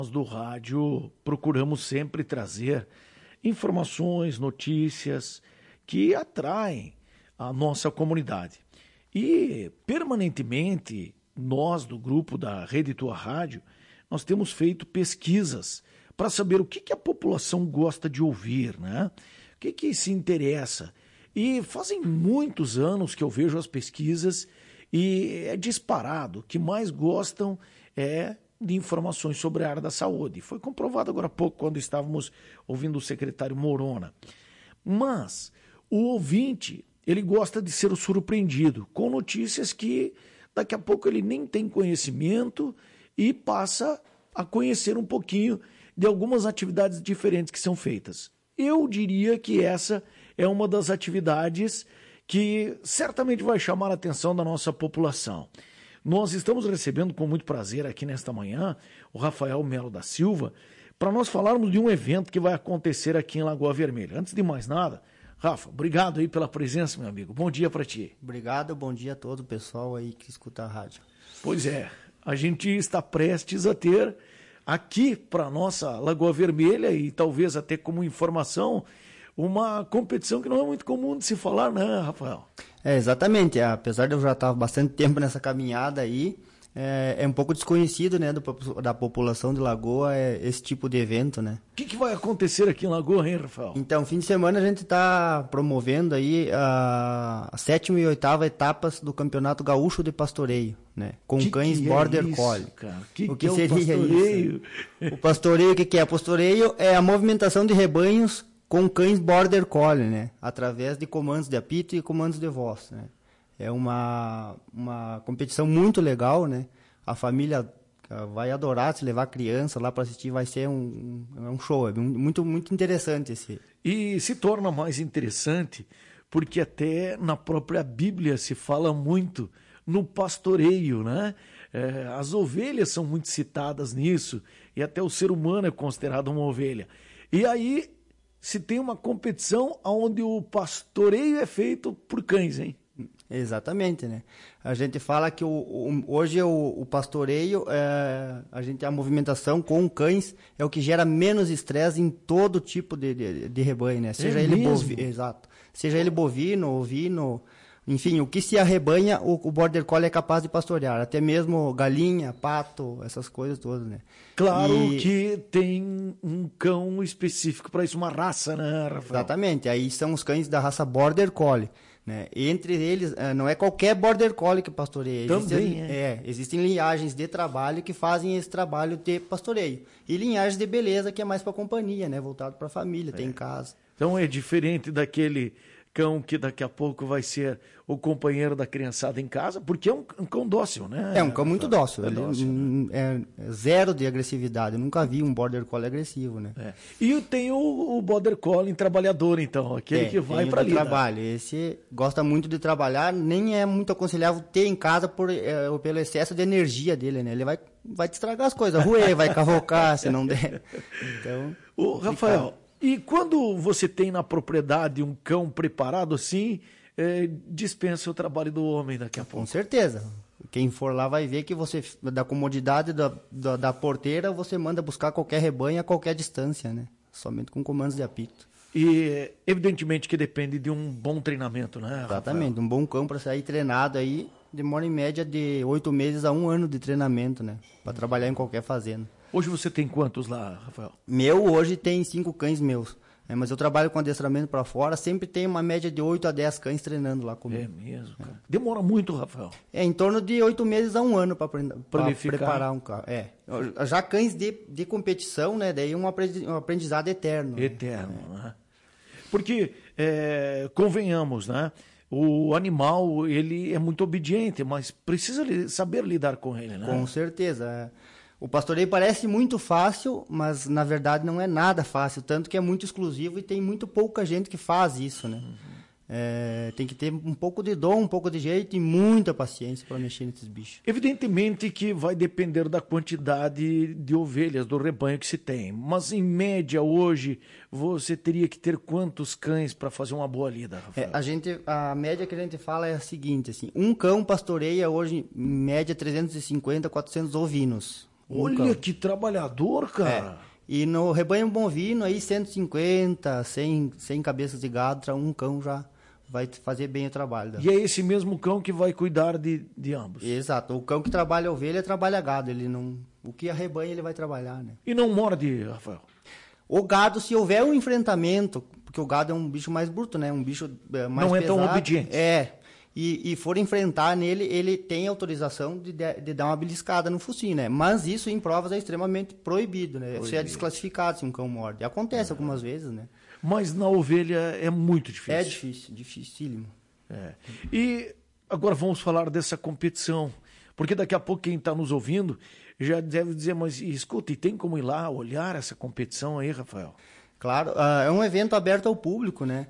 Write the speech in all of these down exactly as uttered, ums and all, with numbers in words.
Nós do rádio procuramos sempre trazer informações, notícias que atraem a nossa comunidade. E, permanentemente, nós do grupo da Rede Tua Rádio, nós temos feito pesquisas para saber o que, que a população gosta de ouvir, né? O que, que se interessa. E fazem muitos anos que eu vejo as pesquisas e é disparado. O que mais gostam é de informações sobre a área da saúde. Foi comprovado agora há pouco quando estávamos ouvindo o secretário Morona. Mas o ouvinte, ele gosta de ser surpreendido com notícias que daqui a pouco ele nem tem conhecimento e passa a conhecer um pouquinho de algumas atividades diferentes que são feitas. Eu diria que essa é uma das atividades que certamente vai chamar a atenção da nossa população. Nós estamos recebendo com muito prazer aqui nesta manhã o Rafael Melo da Silva para nós falarmos de um evento que vai acontecer aqui em Lagoa Vermelha. Antes de mais nada, Rafa, obrigado aí pela presença, meu amigo. Bom dia para ti. Obrigado, bom dia a todo o pessoal aí que escuta a rádio. Pois é, a gente está prestes a ter aqui para a nossa Lagoa Vermelha e talvez até como informação uma competição que não é muito comum de se falar, né, Rafael? É, exatamente. Apesar de eu já estar bastante tempo nessa caminhada aí, é, é um pouco desconhecido, né, do, da população de Lagoa é, esse tipo de evento, né? O que, que vai acontecer aqui em Lagoa, hein, Rafael? Então, fim de semana a gente está promovendo aí a, a sétima e oitava etapas do Campeonato Gaúcho de Pastoreio, né? Com que cães que Border é isso, Collie. Cara? Que o que, que é seria o pastoreio? isso? O pastoreio, o que, que é? Pastoreio é a movimentação de rebanhos com cães Border Collie, né? Através de comandos de apito e comandos de voz, né? É uma, uma competição muito legal, né? A família vai adorar se levar a criança lá para assistir, vai ser um, um, um show, é muito, muito interessante esse. E se torna mais interessante porque até na própria Bíblia se fala muito no pastoreio, né? É, as ovelhas são muito citadas nisso e até o ser humano é considerado uma ovelha. E aí se tem uma competição onde o pastoreio é feito por cães, hein? Exatamente, né? A gente fala que o, o, hoje o, o pastoreio, é, a gente a movimentação com cães é o que gera menos estresse em todo tipo de, de, de rebanho, né? Seja é ele mesmo? bovino, exato. Seja ele bovino, ovino, enfim, o que se arrebanha, o, o Border Collie é capaz de pastorear, até mesmo galinha, pato, essas coisas todas, né? Claro e... que tem um cão específico para isso, uma raça, né, Rafael? Exatamente, aí são os cães da raça Border Collie, né? Entre eles, não é qualquer Border Collie que pastoreia. Também existem, é. é. Existem linhagens de trabalho que fazem esse trabalho de pastoreio. E linhagens de beleza que é mais para companhia, né? Voltado para a família, é. Tem em casa. Então é diferente daquele cão que daqui a pouco vai ser o companheiro da criançada em casa, porque é um, um cão dócil, né? É um cão muito dócil. É, Ele dócil, né? é zero de agressividade. Eu nunca vi um Border Collie agressivo, né? É. E tem o, o Border Collie trabalhador, então, aquele é, que vai para ali. trabalho. Esse gosta muito de trabalhar, nem é muito aconselhável ter em casa por, é, pelo excesso de energia dele, né? Ele vai, vai te estragar as coisas, ruer, vai cavocar, se não der. Então, o Rafael, e quando você tem na propriedade um cão preparado assim, é, dispensa o trabalho do homem daqui a pouco? Com certeza. Quem for lá vai ver que você, da comodidade da, da, da porteira, você manda buscar qualquer rebanho a qualquer distância, né? Somente com comandos de apito. E evidentemente que depende de um bom treinamento, né, Rafael? Exatamente. Um bom cão para sair treinado aí demora em média de oito meses a um ano de treinamento, né? Para trabalhar em qualquer fazenda. Hoje você tem quantos lá, Rafael? Meu hoje tem cinco cães meus. É, mas eu trabalho com adestramento para fora, sempre tem uma média de oito a dez cães treinando lá comigo. É mesmo, cara. É. Demora muito, Rafael? É, em torno de oito meses a um ano para preparar um carro. É. Já cães de, de competição, né? Daí um aprendizado eterno. Eterno, né? né? Porque, é, convenhamos, né? O animal, ele é muito obediente, mas precisa saber lidar com ele, né? Com certeza, é. O pastoreio parece muito fácil, mas na verdade não é nada fácil, tanto que é muito exclusivo e tem muito pouca gente que faz isso, né? Uhum. É, tem que ter um pouco de dom, um pouco de jeito e muita paciência para mexer nesses bichos. Evidentemente que vai depender da quantidade de ovelhas do rebanho que se tem, mas em média hoje você teria que ter quantos cães para fazer uma boa lida, Rafael? É, a, gente, a média que a gente fala é a seguinte, assim, um cão pastoreia hoje em média trezentos e cinquenta, quatrocentos ovinos. Um Olha cão. que trabalhador, cara. É. E no rebanho bovino, aí cento e cinquenta, cem, cem cabeças de gado, um cão já vai fazer bem o trabalho. E é esse mesmo cão que vai cuidar de, de ambos. Exato. O cão que trabalha ovelha, trabalha gado. Ele não... O que arrebanha, ele vai trabalhar, né? E não morde, Rafael? O gado, se houver um enfrentamento, porque o gado é um bicho mais bruto, né? Um bicho é, mais não é pesado. tão obediente. É. E, e for enfrentar nele, ele tem autorização de, de, de dar uma beliscada no focinho, né? Mas isso em provas é extremamente proibido, né? Proibido. Você é desclassificado se um cão morde. Acontece ah. algumas vezes, né? Mas na ovelha é muito difícil. É difícil, dificílimo. É. E agora vamos falar dessa competição. Porque daqui a pouco quem está nos ouvindo já deve dizer, mas escuta, e tem como ir lá olhar essa competição aí, Rafael? Claro, uh, é um evento aberto ao público, né?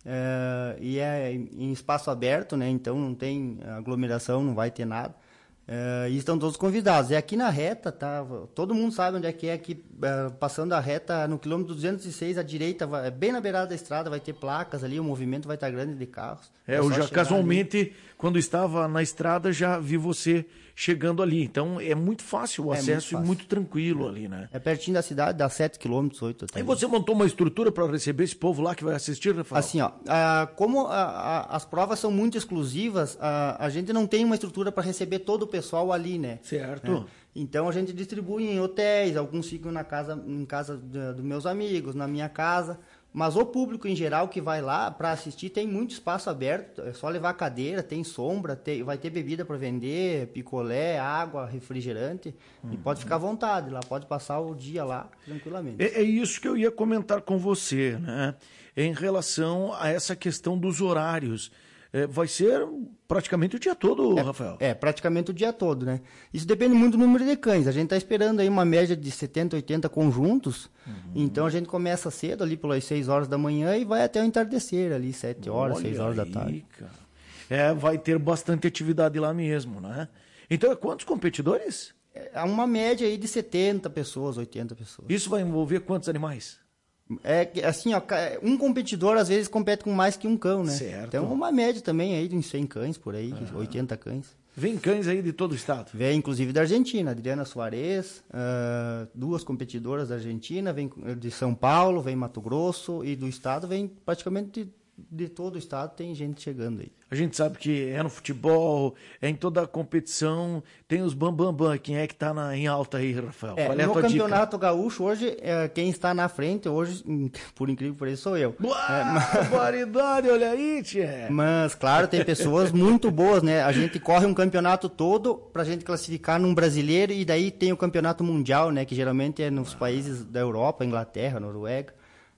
É, e é em espaço aberto, né? Então não tem aglomeração, não vai ter nada. É, e estão todos convidados. É aqui na reta, tá? Todo mundo sabe onde é que é aqui, é, passando a reta no quilômetro duzentos e seis, à direita, vai, bem na beirada da estrada, vai ter placas ali, o movimento vai estar grande de carros. É, eu já casualmente, ali. Quando estava na estrada, já vi você chegando ali. Então é muito fácil o é acesso muito fácil. E muito tranquilo é. ali, né? É pertinho da cidade, dá sete quilômetros, oito. E você montou uma estrutura para receber esse povo lá que vai assistir, Rafael? Assim, ó, a, como a, a, as provas são muito exclusivas, a, a gente não tem uma estrutura para receber todo o pessoal ali, né? Certo. É. Então a gente distribui em hotéis, alguns ficam na casa, em casa dos meus amigos, na minha casa. Mas o público em geral que vai lá para assistir tem muito espaço aberto, é só levar cadeira, tem sombra, tem, vai ter bebida para vender, picolé, água, refrigerante, uhum. e pode ficar à vontade lá, pode passar o dia lá tranquilamente. É, é isso que eu ia comentar com você, né? Em relação a essa questão dos horários. É, vai ser praticamente o dia todo, é, Rafael? É, praticamente o dia todo, né? Isso depende muito do número de cães. A gente está esperando aí uma média de setenta, oitenta conjuntos. Uhum. Então a gente começa cedo, ali pelas seis horas da manhã e vai até o entardecer, ali sete horas, seis horas aí, da tarde. Cara. É, vai ter bastante atividade lá mesmo, né? Então, é quantos competidores? É uma média aí de setenta pessoas, oitenta pessoas. Isso vai envolver quantos animais? É assim, ó, um competidor às vezes compete com mais que um cão, né? Certo. Então uma média também aí de uns cem cães por aí, ah. oitenta cães. Vem cães aí de todo o estado? Vem inclusive da Argentina, Adriana Soares, uh, duas competidoras da Argentina, vem de São Paulo, vem Mato Grosso, e do estado vem praticamente de, de todo o estado, tem gente chegando aí. A gente sabe que é no futebol, é em toda a competição, tem os bambambam. Bam, bam. Quem é que está em alta aí, Rafael? É, Qual é a no tua campeonato dica? gaúcho, hoje, é, quem está na frente, hoje, por incrível que pareça, sou eu. Barbaridade, olha aí, tia. Mas, claro, tem pessoas muito boas, né? A gente corre um campeonato todo pra gente classificar num brasileiro, e daí tem o campeonato mundial, né? Que geralmente é nos ah. países da Europa, Inglaterra, Noruega.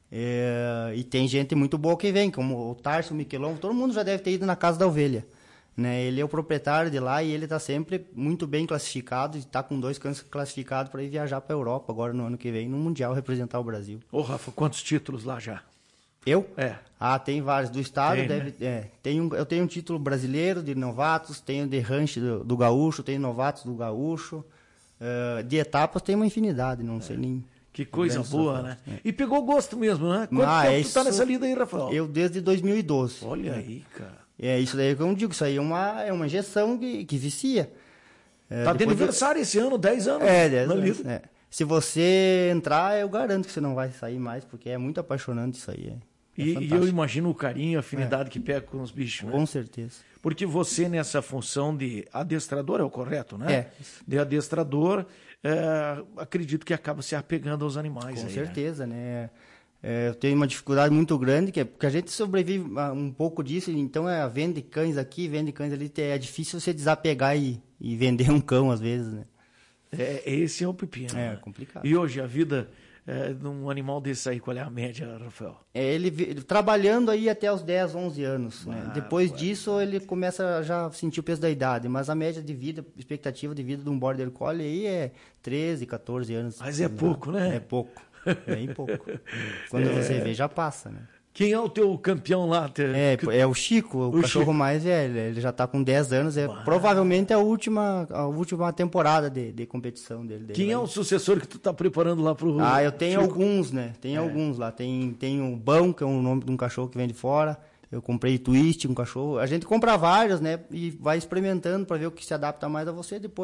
É, e tem gente muito boa que vem, como o Tarso, o Miquelon, todo mundo já deve ter ido na Casa da Ovelha, né? Ele é o proprietário de lá e ele está sempre muito bem classificado, e está com dois cães classificados para ir viajar para a Europa agora no ano que vem, no Mundial, representar o Brasil. Ô Rafa, quantos títulos lá já? Eu? É. Ah, tem vários. Do estado, tem, deve, né? é, tem um, eu tenho um título brasileiro de novatos, tenho de rancho do, do gaúcho, tenho novatos do gaúcho, uh, de etapas tem uma infinidade, não é. sei nem... Que coisa boa, né? É. E pegou gosto mesmo, né? Quanto ah, tempo isso, tu tá nessa lida aí, Rafael? Eu desde dois mil e doze. Olha é. aí, cara. É isso daí que eu digo, isso aí é uma, é uma injeção que, que vicia. É, tá de aniversário de... esse ano, dez anos. É, dez anos. É. Se você entrar, eu garanto que você não vai sair mais, porque é muito apaixonante isso aí. É, é e, e eu imagino o carinho, a afinidade é. que pega com os bichos, né? Com certeza. Porque você, nessa função de adestrador, é o correto, né? É. De adestrador, é, acredito que acaba se apegando aos animais. Com aí, certeza, né? né? É, eu tenho uma dificuldade muito grande, que é porque a gente sobrevive um pouco disso, então é vende cães aqui, vende cães ali, é difícil você desapegar e, e vender um cão às vezes, né? É, esse é o pepino. É, né? complicado. E hoje a vida é, de um animal desse aí, qual é a média, Rafael? É, ele, ele trabalhando aí até os dez, onze anos. Ah, né? Depois disso ele começa a já sentir o peso da idade, mas a média de vida, expectativa de vida de um Border Collie aí é treze, quatorze anos. Mas é pouco, né? É pouco. Bem pouco. Quando é... você vê, já passa, né? Quem é o teu campeão lá? É, é o Chico, o, o cachorro Chico. mais velho. Ele já está com dez anos. É, provavelmente é a última, a última temporada de, de competição dele. Quem é o sucessor que tu está preparando lá pro Ah, eu tenho Chico? alguns, né? Tem é. alguns lá. Tem, tem o Bão, que é o nome de um cachorro que vem de fora. Eu comprei Twist, um cachorro. A gente compra vários, né? E vai experimentando para ver o que se adapta mais a você. Depois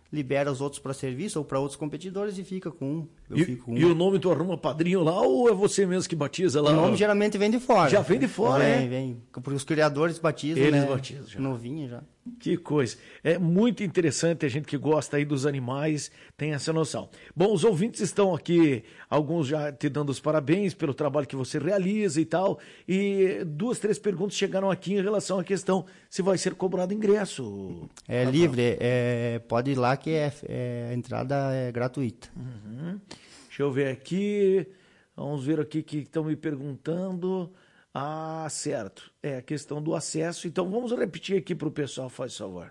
libera os outros para serviço ou para outros competidores e fica com um. Eu E, fico com um. e o nome tu arruma padrinho lá ou é você mesmo que batiza lá? O nome geralmente vem de fora. Já vem de fora, vem, é? Vem, porque os criadores batizam, Eles né? batizam já. Novinho já. Que coisa. É muito interessante, a gente que gosta aí dos animais tem essa noção. Bom, os ouvintes estão aqui, alguns já te dando os parabéns pelo trabalho que você realiza e tal. E duas, três perguntas chegaram aqui em relação à questão se vai ser cobrado ingresso. É Rafael. livre, é, pode ir lá que é, é, a entrada é gratuita. Uhum. Deixa eu ver aqui. Vamos ver aqui que estão me perguntando. Ah, certo. É a questão do acesso. Então vamos repetir aqui para o pessoal, faz favor.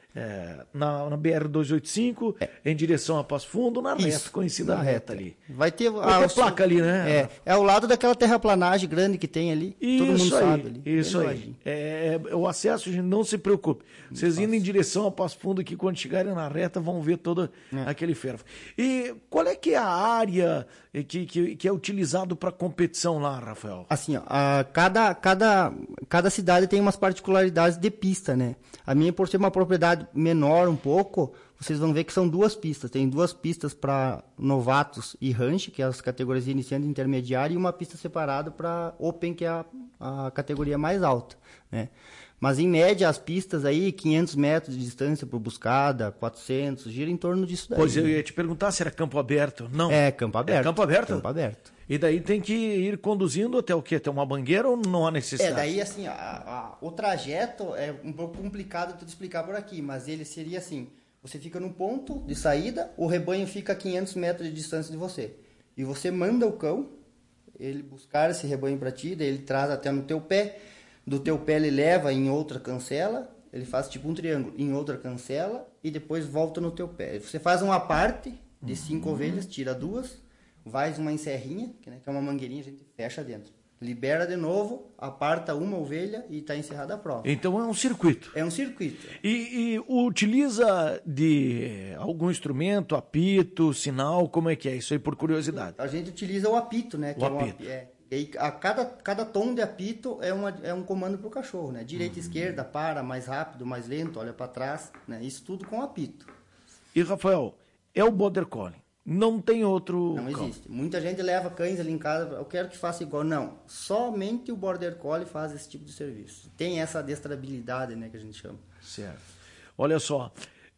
É, na, na B R duzentos e oitenta e cinco, é. em direção a Passo Fundo, na reta, Isso, conhecida na reta, reta ali. Vai ter, Vai ter a placa ali, né? É, é ao lado daquela terraplanagem grande que tem ali. Isso todo mundo aí, sabe ali. isso aí. É, é, o acesso, gente, não se preocupe. Vocês indo em direção a Passo Fundo, que quando chegarem na reta vão ver todo é. aquele ferro. E qual é que é a área que, que, que é utilizado para competição lá, Rafael? Assim, ó, a, cada, cada, cada cidade tem umas particularidades de pista, né? A minha, por ser uma propriedade menor um pouco, vocês vão ver que são duas pistas. Tem duas pistas para novatos e ranch, que é as categorias iniciante e intermediária, e uma pista separada para open, que é a, a categoria mais alta, né? Mas, em média, as pistas aí, quinhentos metros de distância por buscada, quatrocentos, gira em torno disso daí. Pois eu ia te perguntar se era campo aberto. Não. É, campo aberto. É campo aberto? Campo aberto. E daí tem que ir conduzindo até o quê? Até uma bangueira ou não há necessidade? É, daí assim, a, a, o trajeto é um pouco complicado de explicar por aqui, mas ele seria assim, você fica no ponto de saída, o rebanho fica a quinhentos metros de distância de você. E você manda o cão, ele buscar esse rebanho para ti, daí ele traz até no teu pé, do teu pé ele leva em outra cancela, ele faz tipo um triângulo, em outra cancela, e depois volta no teu pé. Você faz uma parte de cinco uhum. ovelhas, tira duas, vai uma encerrinha, que, né, que é uma mangueirinha, a gente fecha dentro. Libera de novo, aparta uma ovelha e está encerrada a prova. Então é um circuito. É um circuito. E, e utiliza de algum instrumento, apito, sinal, como é que é? Isso aí por curiosidade. A gente utiliza o apito, né? Que o é um, apito. É, e a cada, cada tom de apito é, uma, é um comando para o cachorro, né? Direita, uhum. esquerda, para, mais rápido, mais lento, olha para trás, né? Isso tudo com apito. E, Rafael, é o Border Collie. Não tem outro Não cão. existe. Muita gente leva cães ali em casa, eu quero que faça igual. Não, somente o Border Collie faz esse tipo de serviço. Tem essa adestrabilidade, né, que a gente chama. Certo. Olha só,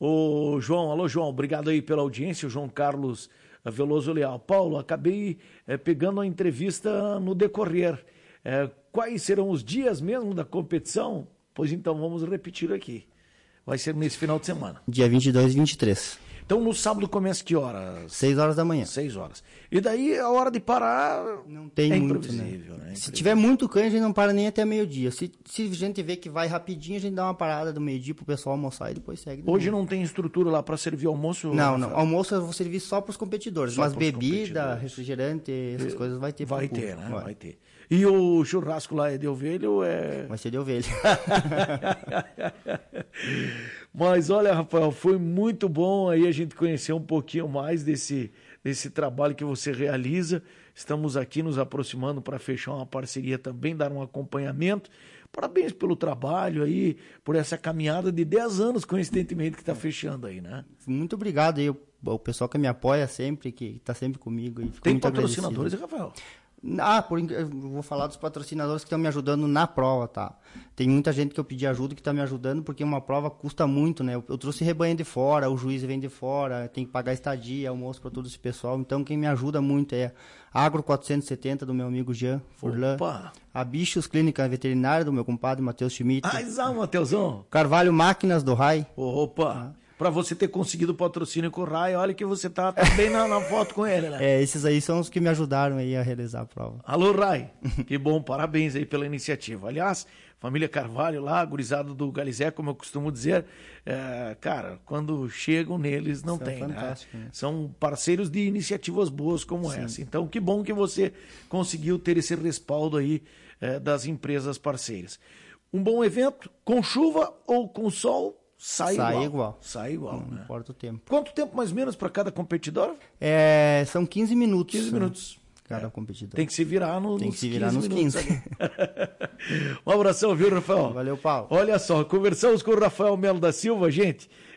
o João, alô João, obrigado aí pela audiência, o João Carlos Veloso Leal. Paulo, acabei é, pegando a entrevista no decorrer. É, quais serão os dias mesmo da competição? Pois então, vamos repetir aqui. Vai ser nesse final de semana. Dia vinte e dois e vinte e três. Então, no sábado começa que horas? Seis horas da manhã. Seis horas. E daí, a hora de parar não tem é muito, imprevisível, né? né? Se tiver muito cães, a gente não para nem até meio-dia. Se, se a gente vê que vai rapidinho, a gente dá uma parada do meio-dia pro pessoal almoçar e depois segue. De Hoje novo. não tem estrutura lá para servir almoço? Não, não. Rafael? Almoço eu vou servir só para os competidores. Só mas pros bebida, competidores. refrigerante, essas coisas vai ter. Vai pro ter, público. né? Vai. Vai ter. E o churrasco lá é de ovelha ou é... Vai ser de ovelha. Mas olha, Rafael, foi muito bom aí a gente conhecer um pouquinho mais desse, desse trabalho que você realiza. Estamos aqui nos aproximando para fechar uma parceria também, dar um acompanhamento. Parabéns pelo trabalho aí, por essa caminhada de dez anos, coincidentemente, que está fechando aí, né? Muito obrigado aí, o, o pessoal que me apoia sempre, que está sempre comigo. E Tem patrocinadores, Rafael? Ah, por, eu vou falar dos patrocinadores que estão me ajudando na prova, tá? Tem muita gente que eu pedi ajuda que está me ajudando, porque uma prova custa muito, né? Eu, eu trouxe rebanho de fora, o juiz vem de fora, tem que pagar estadia, almoço para todo esse pessoal. Então, quem me ajuda muito é Agro quatrocentos e setenta, do meu amigo Jean Furlan. Opa. A Bichos Clínica Veterinária, do meu compadre Matheus Schmidt. Ah, exato, Matheusão. Carvalho Máquinas, do Rai. Opa. Ah. Para você ter conseguido o patrocínio com o Rai, olha que você tá, tá bem na, na foto com ele, né? É, esses aí são os que me ajudaram aí a realizar a prova. Alô, Rai, que bom, parabéns aí pela iniciativa. Aliás, família Carvalho lá, gurizado do Galizé, como eu costumo dizer, é, cara, quando chegam neles não Isso tem, é né? né? São parceiros de iniciativas boas como Sim. essa. Então, que bom que você conseguiu ter esse respaldo aí é, das empresas parceiras. Um bom evento, com chuva ou com sol, Sai, Sai igual. igual. Sai igual, Não né? importa o tempo. Quanto tempo mais ou menos para cada competidor? É, são quinze minutos. quinze minutos. Cada é. competidor. Tem que se virar no, Tem nos que se virar quinze nos minutos. quinze. Um abração, viu, Rafael? Valeu, Paulo. Olha só, conversamos com o Rafael Melo da Silva, gente.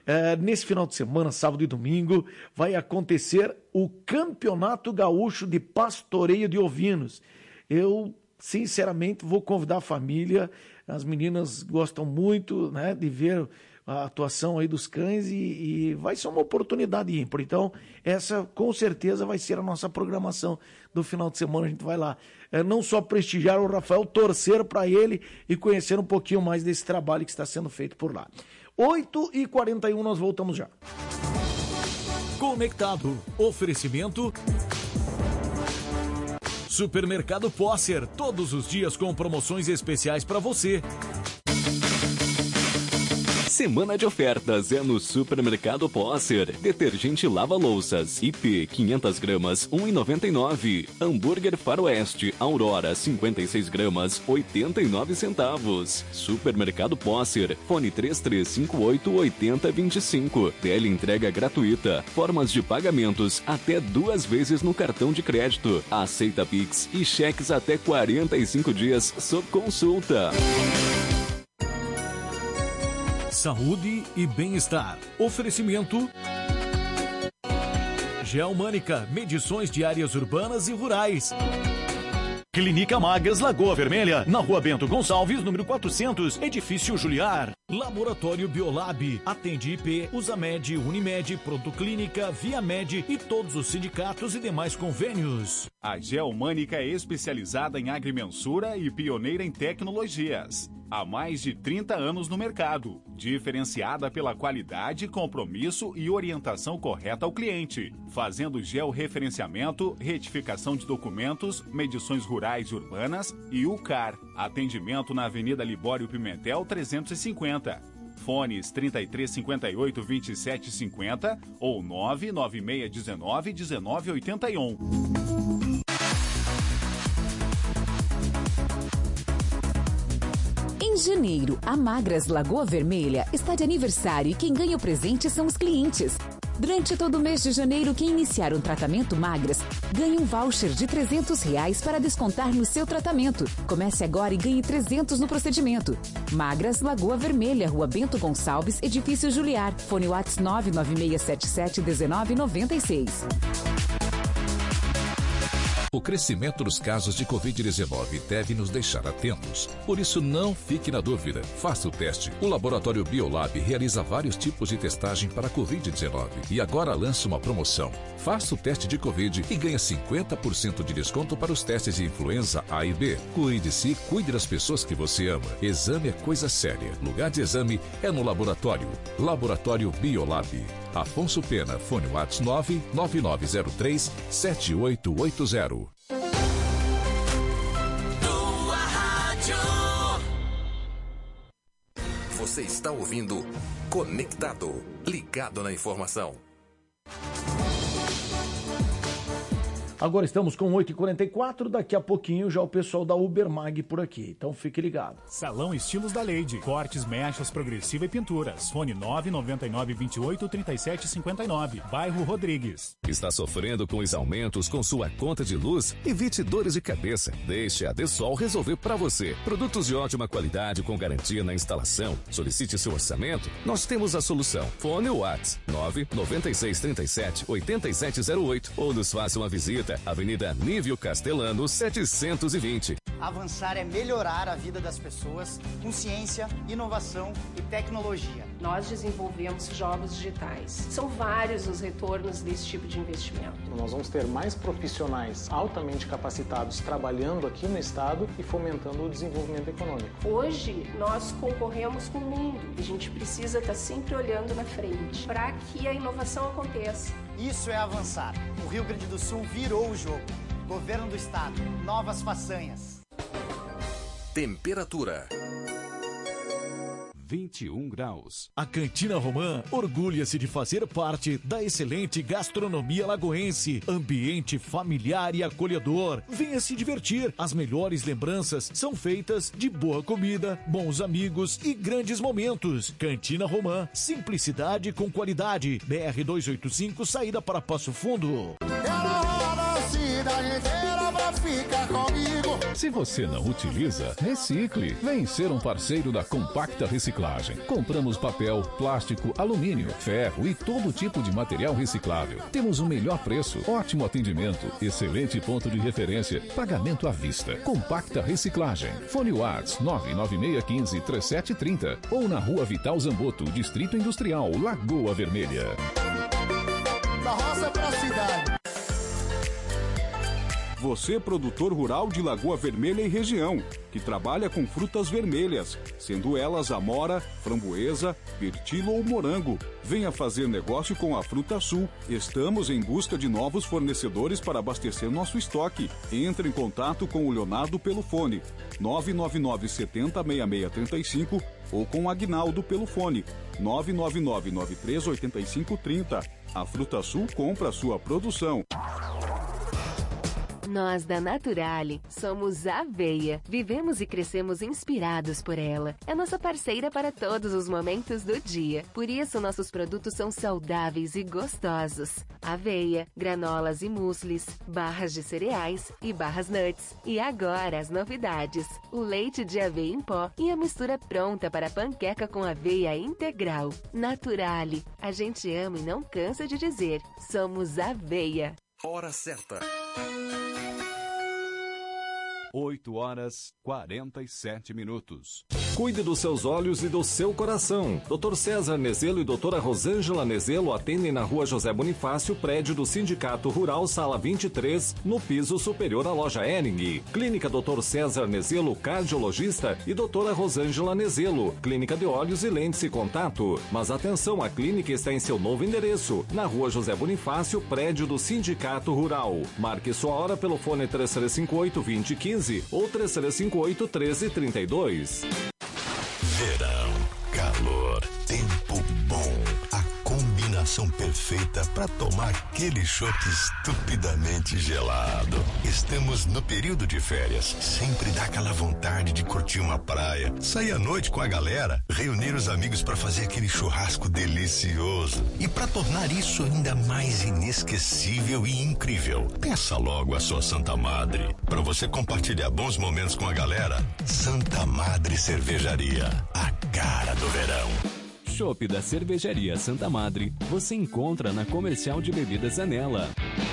é, nesse final de semana, sábado e domingo, vai acontecer o Campeonato Gaúcho de Pastoreio de Ovinos. Eu, sinceramente, vou convidar a família, as meninas gostam muito, né, de ver a atuação aí dos cães e, e vai ser uma oportunidade ímpar. Então, essa com certeza vai ser a nossa programação do final de semana. A gente vai lá, é, não só prestigiar o Rafael, torcer para ele e conhecer um pouquinho mais desse trabalho que está sendo feito por lá. oito e quarenta e um, nós voltamos já. Conectado. Oferecimento Supermercado Posser. Todos os dias com promoções especiais para você. Semana de ofertas é no Supermercado Posser. Detergente lava-louças I P quinhentas gramas, um real e noventa e nove. Hambúrguer Faroeste Aurora cinquenta e seis gramas, oitenta e nove centavos. Supermercado Posser. Fone três três cinco oito, oito zero dois cinco. Tele entrega gratuita. Formas de pagamentos até duas vezes no cartão de crédito. Aceita Pix e cheques até quarenta e cinco dias sob consulta. Saúde e bem-estar. Oferecimento Geomânica, medições de áreas urbanas e rurais. Clínica Magras Lagoa Vermelha, na Rua Bento Gonçalves, número quatrocentos, Edifício Juliar. Laboratório Biolab, atende I P, Usamed, Unimed, Pronto Clínica, Viamed e todos os sindicatos e demais convênios. A Geomânica é especializada em agrimensura e pioneira em tecnologias. Há mais de trinta anos no mercado, diferenciada pela qualidade, compromisso e orientação correta ao cliente, fazendo georreferenciamento, retificação de documentos, medições rurais e urbanas e U C A R. Atendimento na Avenida Libório Pimentel trezentos e cinquenta. Fones trinta e três, cinquenta e oito, vinte e sete, cinquenta ou nove nove seis um nove, um nove oito um. Em janeiro, a Magras Lagoa Vermelha está de aniversário e quem ganha o presente são os clientes. Durante todo o mês de janeiro, quem iniciar um tratamento Magras ganha um voucher de trezentos reais para descontar no seu tratamento. Comece agora e ganhe trezentos no procedimento. Magras Lagoa Vermelha, Rua Bento Gonçalves, Edifício Juliar. Fone WhatsApp nove nove seis sete sete, um nove nove seis. O crescimento dos casos de covid dezenove deve nos deixar atentos. Por isso, não fique na dúvida. Faça o teste. O Laboratório Biolab realiza vários tipos de testagem para covid dezenove e agora lança uma promoção. Faça o teste de Covid e ganhe cinquenta por cento de desconto para os testes de influenza A e B. Cuide de si, cuide das pessoas que você ama. Exame é coisa séria. Lugar de exame é no laboratório. Laboratório Biolab. Afonso Pena, fone WhatsApp nove nove nove zero três sete oito oito zero. Você está ouvindo Conectado, ligado na informação. Agora estamos com oito e quarenta e quatro, daqui a pouquinho já o pessoal da Ubermag por aqui, então fique ligado. Salão Estilos da Leide, cortes, mechas, progressiva e pinturas. Fone nove nove nove, vinte e oito, trinta e sete, cinquenta e nove, bairro Rodrigues. Está sofrendo com os aumentos com sua conta de luz? Evite dores de cabeça. Deixe a Desol resolver para você. Produtos de ótima qualidade com garantia na instalação. Solicite seu orçamento. Nós temos a solução. Fone WhatsApp nove nove seis, trinta e sete, oitenta e sete zero oito ou nos faça uma visita. Avenida Nívio Castelano, setecentos e vinte. Avançar é melhorar a vida das pessoas com ciência, inovação e tecnologia. Nós desenvolvemos jogos digitais. São vários os retornos desse tipo de investimento. Nós vamos ter mais profissionais altamente capacitados trabalhando aqui no estado e fomentando o desenvolvimento econômico. Hoje, nós concorremos com o mundo. A gente precisa estar sempre olhando na frente para que a inovação aconteça. Isso é avançar. O Rio Grande do Sul virou o jogo. Governo do Estado, novas façanhas. Temperatura vinte e um graus. A Cantina Romã orgulha-se de fazer parte da excelente gastronomia lagoense. Ambiente familiar e acolhedor. Venha se divertir. As melhores lembranças são feitas de boa comida, bons amigos e grandes momentos. Cantina Romã, simplicidade com qualidade. B R duzentos e oitenta e cinco, saída para Passo Fundo. Ela roda a cidade inteira pra ficar comigo. Se você não utiliza, recicle. Vem ser um parceiro da Compacta Reciclagem. Compramos papel, plástico, alumínio, ferro e todo tipo de material reciclável. Temos o melhor preço, ótimo atendimento, excelente ponto de referência, pagamento à vista. Compacta Reciclagem. Fone Whats nove nove seis um cinco três sete três zero ou na Rua Vital Zamboto, Distrito Industrial, Lagoa Vermelha. Da roça pra cidade. Você, produtor rural de Lagoa Vermelha e região, que trabalha com frutas vermelhas, sendo elas amora, framboesa, mirtilo ou morango, venha fazer negócio com a Fruta Sul. Estamos em busca de novos fornecedores para abastecer nosso estoque. Entre em contato com o Leonardo pelo fone nove nove nove sete zero seis seis três cinco ou com o Aguinaldo pelo fone nove nove nove nove três oito cinco três zero. A Fruta Sul compra a sua produção. Nós da Naturale somos aveia. Vivemos e crescemos inspirados por ela. É nossa parceira para todos os momentos do dia. Por isso, nossos produtos são saudáveis e gostosos. Aveia, granolas e mueslis, barras de cereais e barras nuts. E agora as novidades. O leite de aveia em pó e a mistura pronta para panqueca com aveia integral. Naturale. A gente ama e não cansa de dizer. Somos aveia. Hora certa. oito horas e quarenta e sete minutos. Cuide dos seus olhos e do seu coração. doutor César Nezelo e doutora Rosângela Nezelo atendem na Rua José Bonifácio, prédio do Sindicato Rural, sala vinte e três, no piso superior à loja Hering. Clínica doutor César Nezelo, cardiologista, e doutora Rosângela Nezelo, clínica de olhos e lentes e contato. Mas atenção, a clínica está em seu novo endereço, na Rua José Bonifácio, prédio do Sindicato Rural. Marque sua hora pelo fone três três cinco oito, dois zero um cinco ou três três cinco oito, um três três dois. Verão, calor, tempo bom, a combinação perfeita para tomar aquele chopp estupidamente gelado. Estamos no período de férias, sempre dá aquela vontade de curtir uma praia, sair à noite com a galera, reunir os amigos para fazer aquele churrasco delicioso. E para tornar isso ainda mais inesquecível e incrível, peça logo a sua Santa Madre. Para você compartilhar bons momentos com a galera, Santa Madre Cervejaria, a cara do verão. Chopp da Cervejaria Santa Madre você encontra na Comercial de Bebidas Anela.